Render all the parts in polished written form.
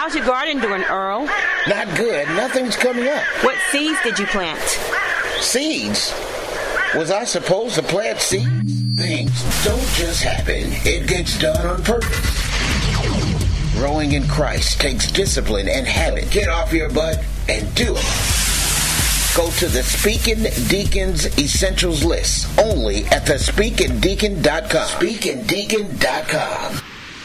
How's your garden doing, Earl? Not good. Nothing's coming up. What seeds did you plant? Seeds? Was I supposed to plant seeds? Things don't just happen. It gets done on purpose. Growing in Christ takes discipline and habit. Get off your butt and do it. Go to the Speaking Deacons Essentials list only at thespeakingdeacon.com. Speakingdeacon.com.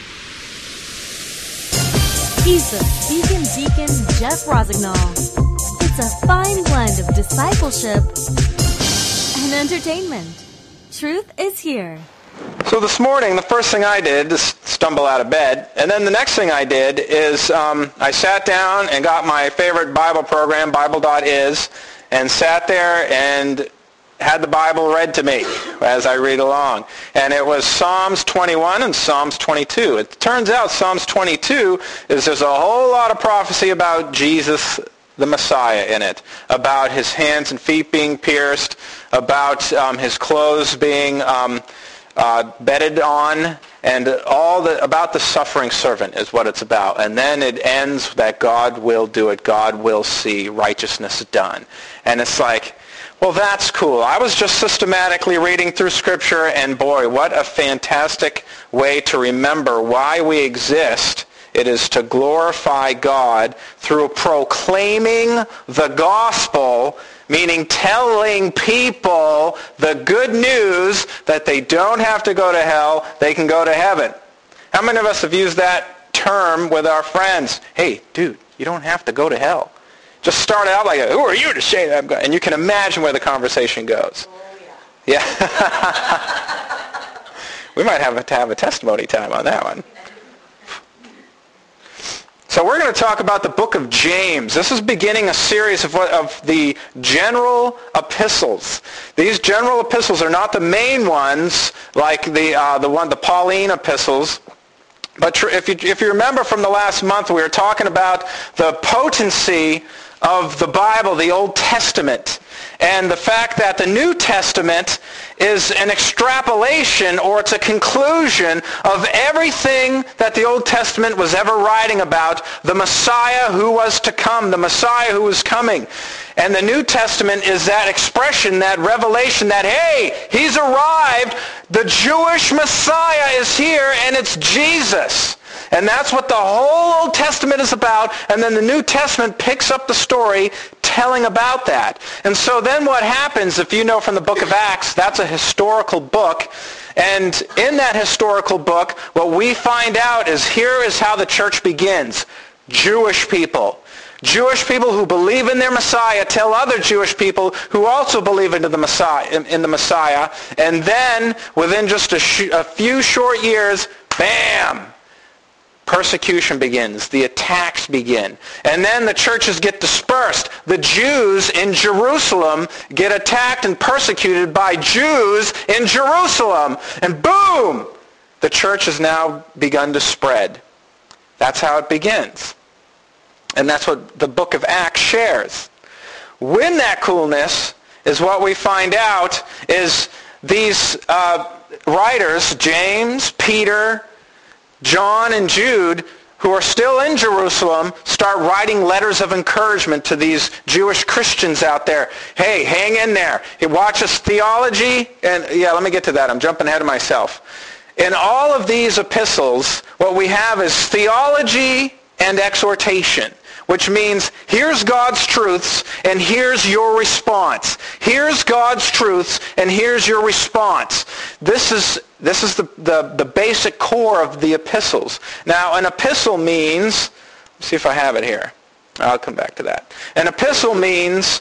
He's the Speaking Deacon Jeff Rosignol. It's a fine blend of discipleship and entertainment. Truth is here. So this morning, the first thing I did is stumble out of bed, and then the next thing I did is I sat down and got my favorite Bible program, Bible.is, and sat there and had the Bible read to me as I read along. And it was Psalms 21 and Psalms 22. It turns out Psalms 22 there's a whole lot of prophecy about Jesus, the Messiah, in it, about his hands and feet being pierced, about his clothes being bedded on, and about the suffering servant is what it's about. And then it ends that God will do it. God will see righteousness done. And it's like, well, that's cool. I was just systematically reading through Scripture, and boy, what a fantastic way to remember why we exist. It is to glorify God through proclaiming the gospel, meaning telling people the good news that they don't have to go to hell, they can go to heaven. How many of us have used that term with our friends? Hey, dude, you don't have to go to hell. Just start out like, who are you to say that? And you can imagine where the conversation goes. Oh, yeah. We might have to have a testimony time on that one. So we're going to talk about the book of James. This is beginning a series of the general epistles. These general epistles are not the main ones, like the Pauline epistles. But if you remember from the last month, we were talking about the potency of the Bible, the Old Testament, and the fact that the New Testament is an extrapolation, or it's a conclusion of everything that the Old Testament was ever writing about, the Messiah who was to come, the Messiah who was coming. And the New Testament is that expression, that revelation that, hey, he's arrived, the Jewish Messiah is here, and it's Jesus. And that's what the whole Old Testament is about, and then the New Testament picks up the story telling about that. And so then what happens, if you know from the book of Acts, that's a historical book, and in that historical book, what we find out is here is how the church begins. Jewish people. Jewish people who believe in their Messiah tell other Jewish people who also believe in the Messiah, and then within just a few short years, bam! Persecution begins. The attacks begin. And then the churches get dispersed. The Jews in Jerusalem get attacked and persecuted by Jews in Jerusalem. And boom! The church has now begun to spread. That's how it begins. And that's what the book of Acts shares. When that coolness is what we find out is these writers, James, Peter, John, and Jude, who are still in Jerusalem, start writing letters of encouragement to these Jewish Christians out there. Hey, hang in there. Hey, watch us theology. And let me get to that. I'm jumping ahead of myself. In all of these epistles, what we have is theology and exhortation, which means here's God's truths and here's your response. Here's God's truths and here's your response. This is the basic core of the epistles. Now, an epistle means, let's see if I have it here. I'll come back to that. An epistle means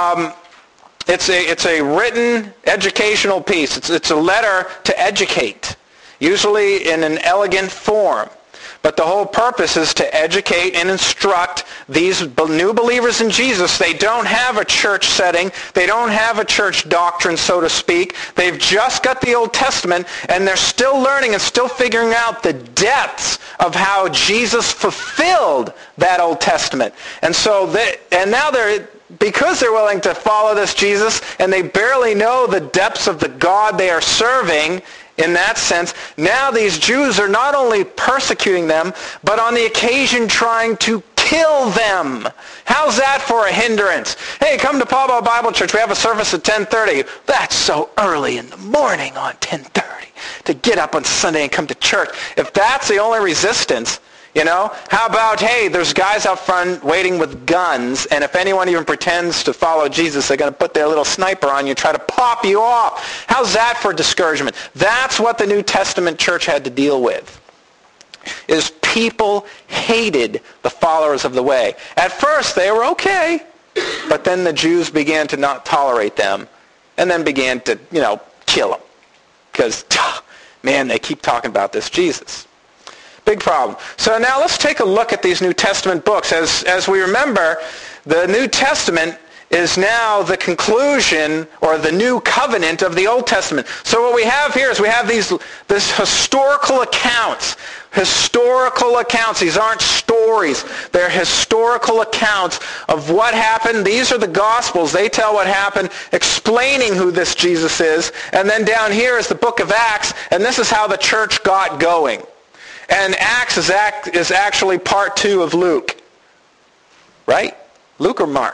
it's a written educational piece. It's a letter to educate, usually in an elegant form. But the whole purpose is to educate and instruct these new believers in Jesus. They don't have a church setting. They don't have a church doctrine, so to speak. They've just got the Old Testament, and they're still learning and still figuring out the depths of how Jesus fulfilled that Old Testament. And so, because they're willing to follow this Jesus, and they barely know the depths of the God they are serving, in that sense. Now these Jews are not only persecuting them, but on the occasion trying to kill them. How's that for a hindrance? Hey, come to Paul Bible Church. We have a service at 10:30. That's so early in the morning on 10:30 to get up on Sunday and come to church. If that's the only resistance, how about, hey, there's guys out front waiting with guns, and if anyone even pretends to follow Jesus, they're going to put their little sniper on you and try to pop you off. How's that for discouragement? That's what the New Testament church had to deal with, is people hated the followers of the way. At first, they were okay, but then the Jews began to not tolerate them, and then began to, kill them. Because, man, they keep talking about this Jesus. Big problem. So now let's take a look at these New Testament books. As we remember, the New Testament is now the conclusion or the new covenant of the Old Testament. So what we have here is we have this historical accounts. Historical accounts. These aren't stories. They're historical accounts of what happened. These are the Gospels. They tell what happened, explaining who this Jesus is. And then down here is the book of Acts, and this is how the church got going. And Acts is actually part 2 of Luke. Right? Luke or Mark?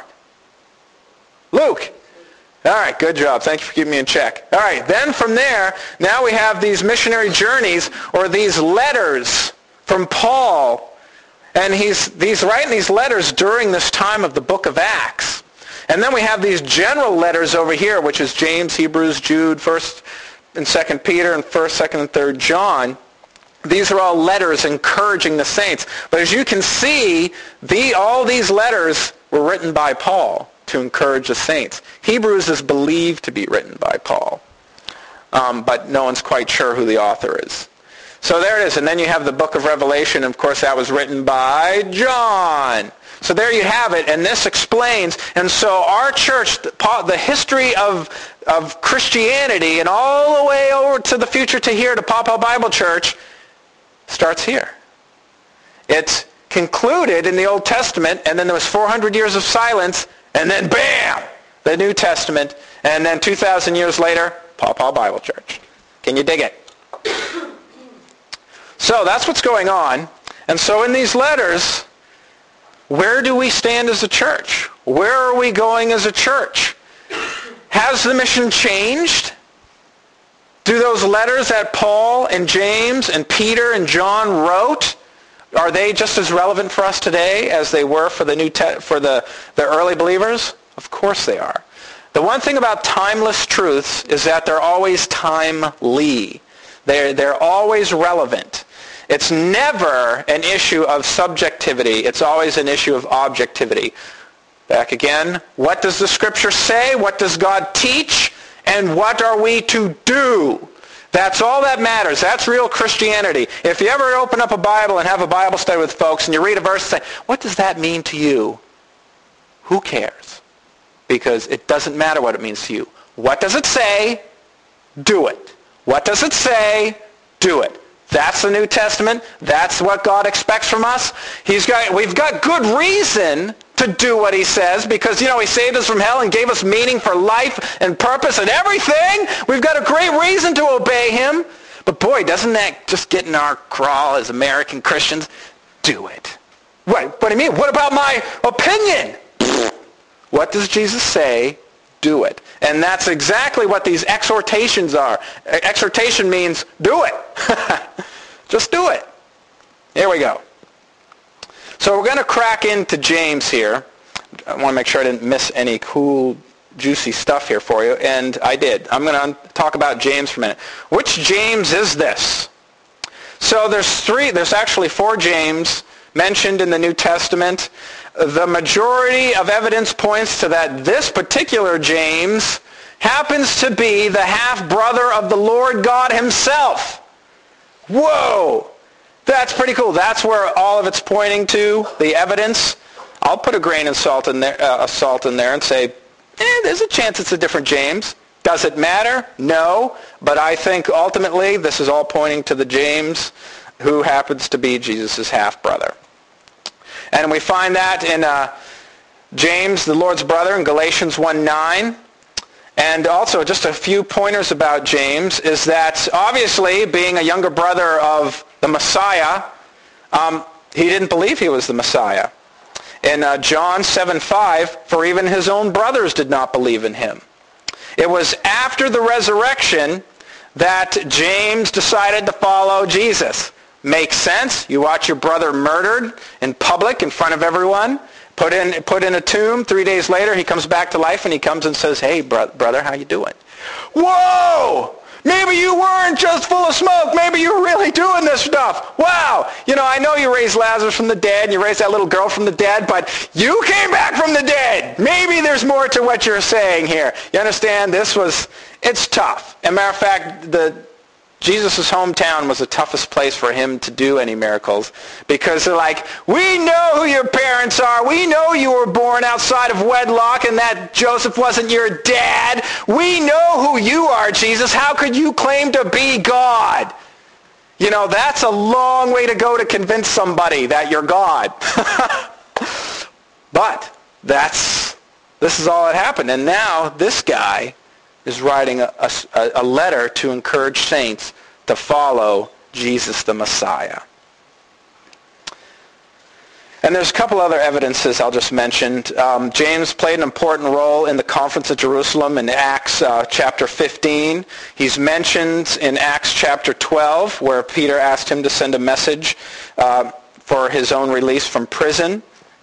Luke. All right, good job. Thank you for keeping me in check. All right, then from there, now we have these missionary journeys or these letters from Paul. And he's writing these letters during this time of the book of Acts. And then we have these general letters over here, which is James, Hebrews, Jude, 1st and 2nd Peter, and 1st, 2nd, and 3rd John. These are all letters encouraging the saints. But as you can see, all these letters were written by Paul to encourage the saints. Hebrews is believed to be written by Paul, but no one's quite sure who the author is. So there it is. And then you have the book of Revelation. And of course, that was written by John. So there you have it. And this explains. And so our church, the history of Christianity and all the way over to the future to here to Papa Bible Church starts here. It's concluded in the Old Testament, and then there was 400 years of silence, and then bam, the New Testament, and then 2,000 years later, Papa Bible Church. Can you dig it? So that's what's going on. And so in these letters, where do we stand as a church? Where are we going as a church? Has the mission changed? Do those letters that Paul and James and Peter and John wrote, are they just as relevant for us today as they were for the early believers? Of course they are. The one thing about timeless truths is that they're always timely. They're always relevant. It's never an issue of subjectivity. It's always an issue of objectivity. Back again, what does the Scripture say? What does God teach? And what are we to do? That's all that matters. That's real Christianity. If you ever open up a Bible and have a Bible study with folks and you read a verse and say, what does that mean to you? Who cares? Because it doesn't matter what it means to you. What does it say? Do it. What does it say? Do it. That's the New Testament. That's what God expects from us. We've got good reason to do what he says because, he saved us from hell and gave us meaning for life and purpose and everything. We've got a great reason to obey him. But boy, doesn't that just get in our crawl as American Christians? Do it. What do you mean? What about my opinion? What does Jesus say? Do it. And that's exactly what these exhortations are. Exhortation means do it. Just do it. Here we go. So we're going to crack into James here. I want to make sure I didn't miss any cool, juicy stuff here for you, and I did. I'm going to talk about James for a minute. Which James is this? So there's actually 4 James mentioned in the New Testament. The majority of evidence points to that this particular James happens to be the half-brother of the Lord God himself. Whoa! That's pretty cool. That's where all of it's pointing to, the evidence. I'll put a grain of salt in there and say, there's a chance it's a different James. Does it matter? No. But I think ultimately this is all pointing to the James who happens to be Jesus' half-brother. And we find that in James, the Lord's brother, in Galatians 1:9. And also, just a few pointers about James is that, obviously, being a younger brother of the Messiah, he didn't believe he was the Messiah. In John 7:5, for even his own brothers did not believe in him. It was after the resurrection that James decided to follow Jesus. Makes sense. You watch your brother murdered in public in front of everyone, put in a tomb. 3 days later, he comes back to life, and he comes and says, hey, brother, how you doing? Whoa! Maybe you weren't just full of smoke. Maybe you're really doing this stuff. Wow. I know you raised Lazarus from the dead, and you raised that little girl from the dead, but you came back from the dead. Maybe there's more to what you're saying here. You understand? It's tough. As a matter of fact, Jesus' hometown was the toughest place for him to do any miracles, because they're like, we know who your parents are. We know you were born outside of wedlock and that Joseph wasn't your dad. We know who you are, Jesus. How could you claim to be God? That's a long way to go to convince somebody that you're God. But this is all that happened. And now this guy is writing a letter to encourage saints to follow Jesus the Messiah. And there's a couple other evidences I'll just mention. James played an important role in the Conference of Jerusalem in Acts chapter 15. He's mentioned in Acts chapter 12, where Peter asked him to send a message for his own release from prison.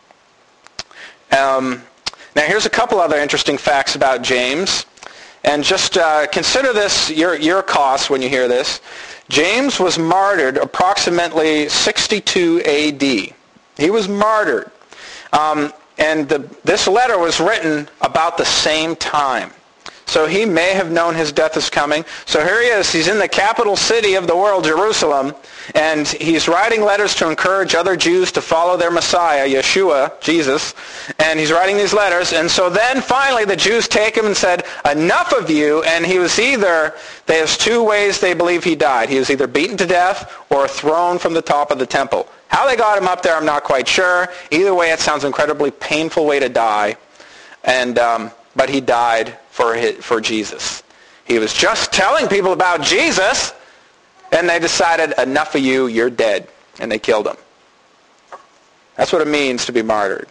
Now here's a couple other interesting facts about James. And just consider this your cost when you hear this. James was martyred approximately 62 A.D. He was martyred. And this letter was written about the same time. So he may have known his death is coming. So here he is. He's in the capital city of the world, Jerusalem, and he's writing letters to encourage other Jews to follow their Messiah, Yeshua, Jesus. And he's writing these letters. And so then finally the Jews take him and said, enough of you. And he was there's two ways they believe he died. He was either beaten to death or thrown from the top of the temple. How they got him up there, I'm not quite sure. Either way, it sounds an incredibly painful way to die. And but he died for Jesus. He was just telling people about Jesus, and they decided, enough of you, you're dead. And they killed him. That's what it means to be martyred.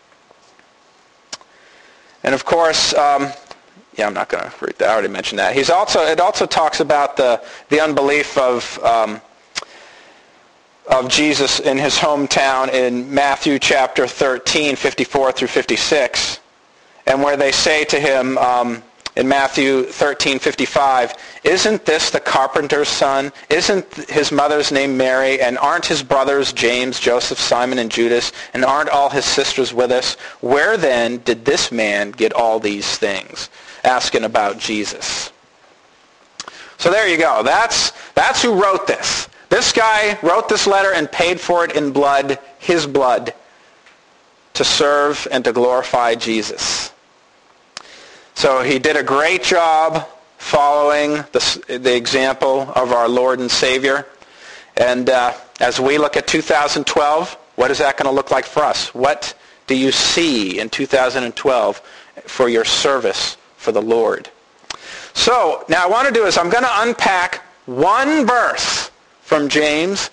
And of course, I'm not going to read that. I already mentioned that. It also talks about the unbelief of Jesus in his hometown in Matthew chapter 13, 54 through 56. And where they say to him in Matthew 13:55, isn't this the carpenter's son? Isn't his mother's name Mary? And aren't his brothers James, Joseph, Simon, and Judas? And aren't all his sisters with us? Where then did this man get all these things? Asking about Jesus. So there you go. That's who wrote this. This guy wrote this letter and paid for it in blood, his blood, to serve and to glorify Jesus. So he did a great job following the example of our Lord and Savior. And as we look at 2012, what is that going to look like for us? What do you see in 2012 for your service for the Lord? So now what I want to do is I'm going to unpack one verse from James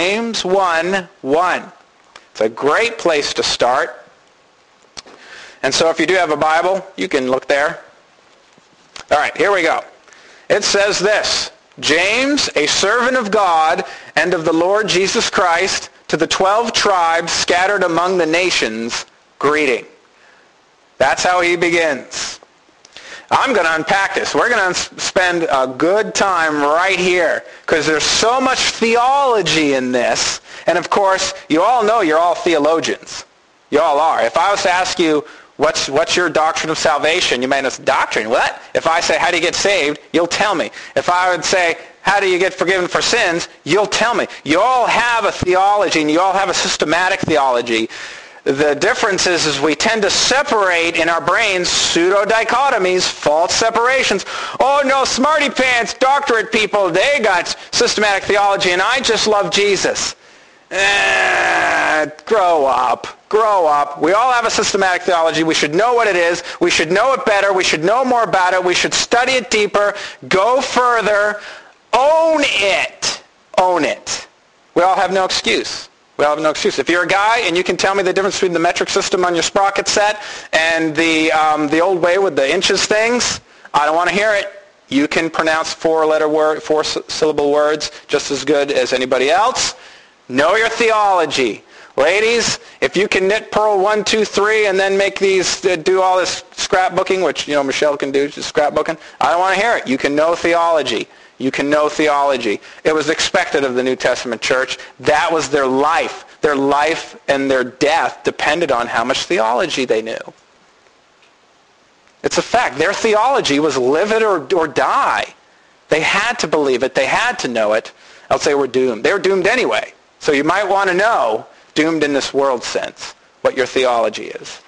1:1. It's a great place to start. And so if you do have a Bible, you can look there. All right, here we go. It says this, James, a servant of God and of the Lord Jesus Christ, to the 12 tribes scattered among the nations, greeting. That's how he begins. I'm going to unpack this. We're going to spend a good time right here because there's so much theology in this. And of course, you all know you're all theologians. You all are. If I was to ask you, what's your doctrine of salvation? You may say, doctrine? What? If I say, how do you get saved? You'll tell me. If I would say, how do you get forgiven for sins? You'll tell me. You all have a theology, and you all have a systematic theology. The difference is we tend to separate in our brains pseudo-dichotomies, false separations. Oh, no, smarty pants, doctorate people, they got systematic theology, and I just love Jesus. Grow up. Grow up. We all have a systematic theology. We should know what it is. We should know it better. We should know more about it. We should study it deeper. Go further. Own it. Own it. We all have no excuse. We all have no excuse. If you're a guy and you can tell me the difference between the metric system on your sprocket set and the old way with the inches things, I don't want to hear it. You can pronounce four-syllable words just as good as anybody else. Know your theology. Ladies, if you can knit purl 1, 2, 3 and then make these, do all this scrapbooking, which, Michelle can do, just scrapbooking, I don't want to hear it. You can know theology. You can know theology. It was expected of the New Testament church. That was their life. Their life and their death depended on how much theology they knew. It's a fact. Their theology was live it or die. They had to believe it. They had to know it, else they were doomed. They were doomed anyway. So you might want to know, doomed in this world sense, what your theology is.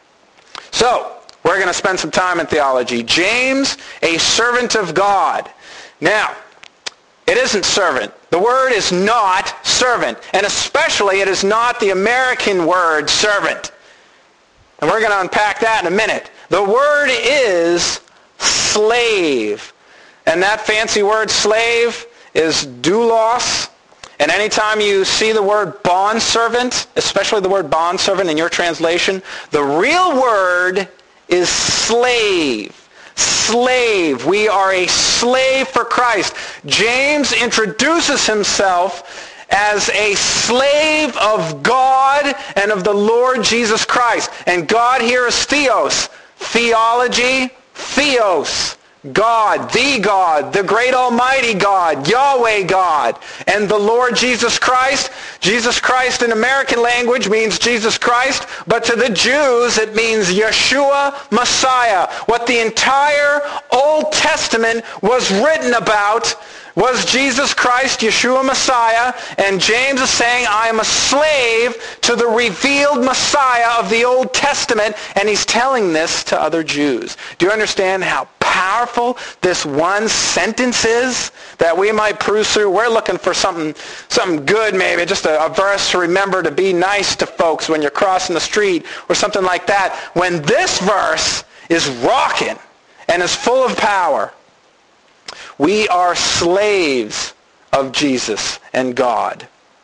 So, we're going to spend some time in theology. James, a servant of God. Now, it isn't servant. The word is not servant. And especially it is not the American word servant. And we're going to unpack that in a minute. The word is slave. And that fancy word slave is doulos. And anytime you see the word bondservant, especially the word bondservant in your translation, the real word is slave. Slave. We are a slave for Christ. James introduces himself as a slave of God and of the Lord Jesus Christ. And God here is theos. Theology, theos. God, the great almighty God, Yahweh God, and the Lord Jesus Christ. Jesus Christ in American language means Jesus Christ, but to the Jews it means Yeshua Messiah. What the entire Old Testament was written about was Jesus Christ, Yeshua Messiah, and James is saying, I am a slave to the revealed Messiah of the Old Testament, and he's telling this to other Jews. Do you understand how powerful this one sentence is that we might peruse through? We're looking for something good, maybe just a verse to remember to be nice to folks when you're crossing the street or something like that. When this verse is rocking and is full of power, we are slaves of Jesus and God.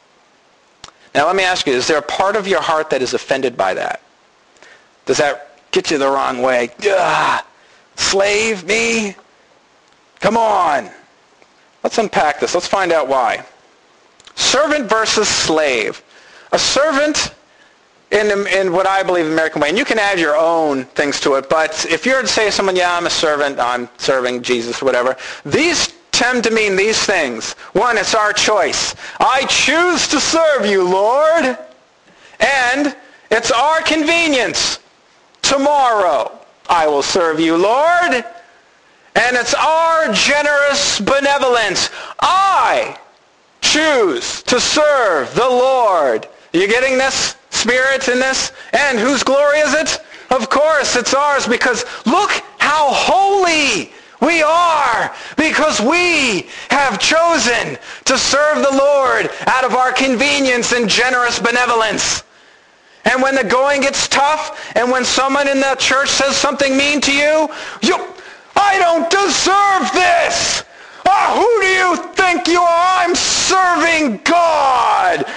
Now let me ask you, is there a part of your heart that is offended by that? Does that get you the wrong way? Ugh. Slave me? Come on. Let's unpack this. Let's find out why. Servant versus slave. A servant in what I believe the American way, and you can add your own things to it, but if you're to say to someone, yeah, I'm a servant, I'm serving Jesus, whatever, these tend to mean these things. One, it's our choice. I choose to serve you, Lord. And it's our convenience. Tomorrow I will serve you, Lord. And it's our generous benevolence. I choose to serve the Lord. Are you getting this spirit in this? And whose glory is it? Of course, it's ours, because look how holy we are, because we have chosen to serve the Lord out of our convenience and generous benevolence. And when the going gets tough, and when someone in the church says something mean to you, I don't deserve this. Oh, who do you think you are? I'm serving God.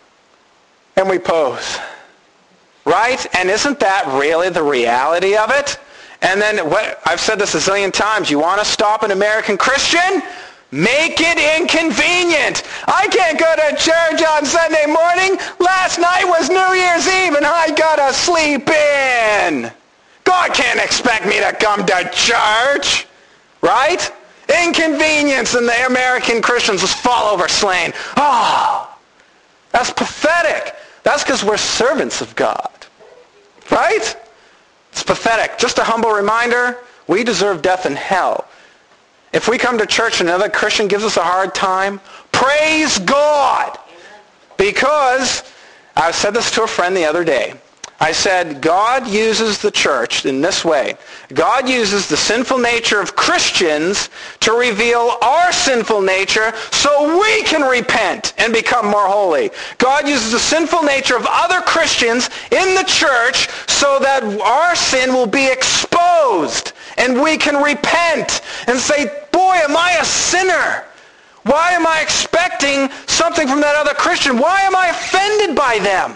And we pose. Right? And isn't that really the reality of it? And then, I've said this a zillion times, you want to stop an American Christian? Make it inconvenient. I can't go to church on Sunday morning. Last night was New Year's Eve and I gotta sleep in. God can't expect me to come to church. Right? Inconvenience, and the American Christians just fall over slain. Oh, that's pathetic. That's because we're servants of God. Right? It's pathetic. Just a humble reminder, we deserve death in hell. If we come to church and another Christian gives us a hard time, praise God. Because, I said this to a friend the other day, I said God uses the church in this way. God uses the sinful nature of Christians to reveal our sinful nature so we can repent and become more holy. God uses the sinful nature of other Christians in the church so that our sin will be exposed and we can repent and say, boy, am I a sinner? Why am I expecting something from that other Christian? Why am I offended by them?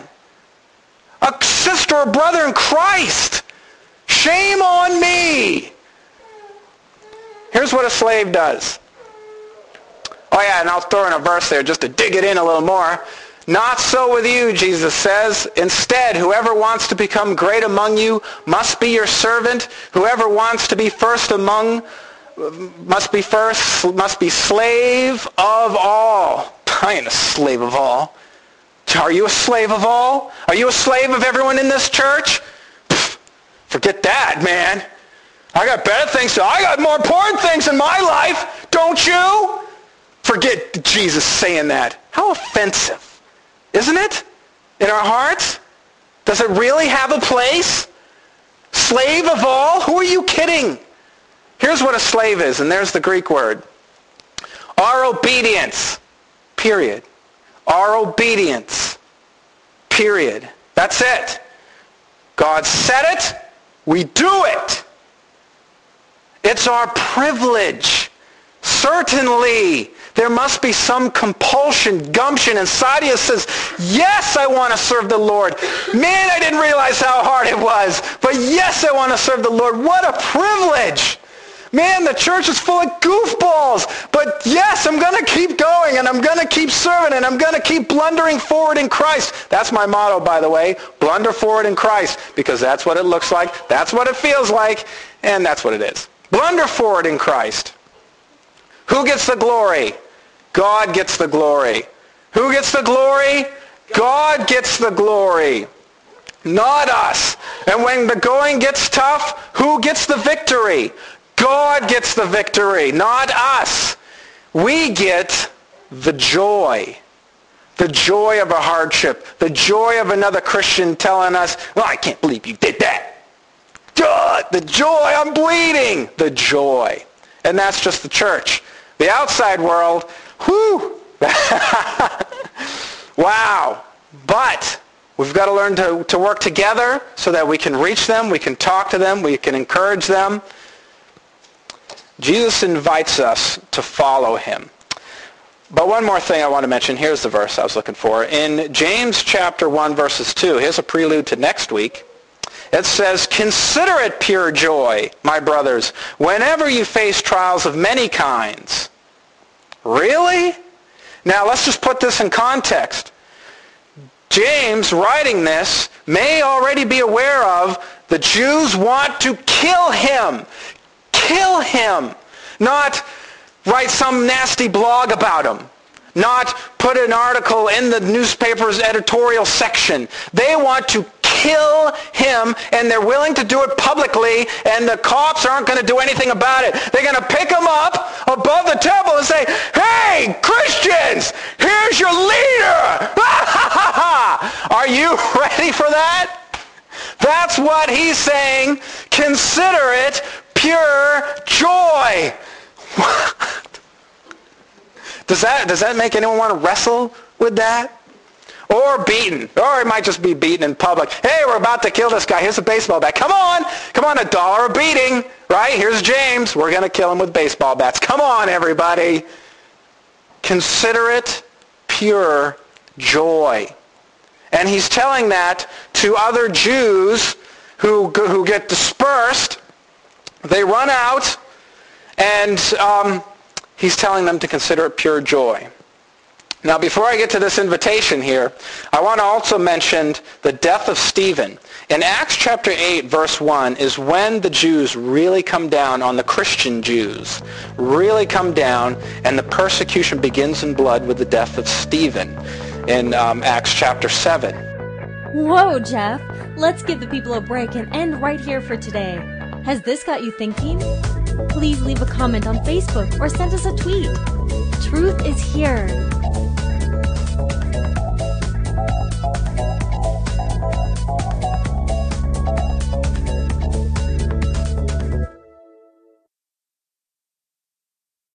A sister or brother in Christ. Shame on me. Here's what a slave does. Oh yeah, and I'll throw in a verse there just to dig it in a little more. Not so with you, Jesus says. Instead, whoever wants to become great among you must be your servant. Whoever wants to be first among must be slave of all. I ain't a slave of all. Are you a slave of all? Are you a slave of everyone in this church? Pfft, forget that, man. I got better things to do. I got more important things in my life. Don't you? Forget Jesus saying that. How offensive, isn't it? In our hearts? Does it really have a place? Slave of all? Who are you kidding? Here's what a slave is, and there's the Greek word. Our obedience, period. Our obedience, period. That's it. God said it, we do it. It's our privilege. Certainly, there must be some compulsion, gumption inside of you that says, yes, I want to serve the Lord. Man, I didn't realize how hard it was, but yes, I want to serve the Lord. What a privilege. Man, the church is full of goofballs. But yes, I'm going to keep going, and I'm going to keep serving, and I'm going to keep blundering forward in Christ. That's my motto, by the way. Blunder forward in Christ, because that's what it looks like. That's what it feels like, and that's what it is. Blunder forward in Christ. Who gets the glory? God gets the glory. Who gets the glory? God gets the glory. Not us. And when the going gets tough, who gets the victory? God gets the victory, not us. We get the joy of a hardship, the joy of another Christian telling us, well, I can't believe you did that. The joy, I'm bleeding. The joy. And that's just the church. The outside world, whew. Wow. But we've got to learn to work together so that we can reach them, we can talk to them, we can encourage them. Jesus invites us to follow him. But one more thing I want to mention. Here's the verse I was looking for. In James chapter 1, verses 2, here's a prelude to next week. It says, consider it pure joy, my brothers, whenever you face trials of many kinds. Really? Now let's just put this in context. James, writing this, may already be aware of the Jews want to kill him. Kill him. Not write some nasty blog about him. Not put an article in the newspaper's editorial section. They want to kill him, and they're willing to do it publicly, and the cops aren't going to do anything about it. They're going to pick him up above the temple and say, hey, Christians, here's your leader. Are you ready for that? That's what he's saying. Consider it pure joy. Does that make anyone want to wrestle with that? Or beaten. Or it might just be beaten in public. Hey, we're about to kill this guy. Here's a baseball bat. Come on, $1 a beating. Right? Here's James. We're going to kill him with baseball bats. Come on, everybody. Consider it pure joy. And he's telling that to other Jews who get dispersed. They run out, and he's telling them to consider it pure joy. Now, before I get to this invitation here, I want to also mention the death of Stephen. In Acts chapter 8, verse 1, is when the Jews really come down on the Christian Jews, really come down, and the persecution begins in blood with the death of Stephen in Acts chapter 7. Whoa, Jeff. Let's give the people a break and end right here for today. Has this got you thinking? Please leave a comment on Facebook or send us a tweet. Truth is here.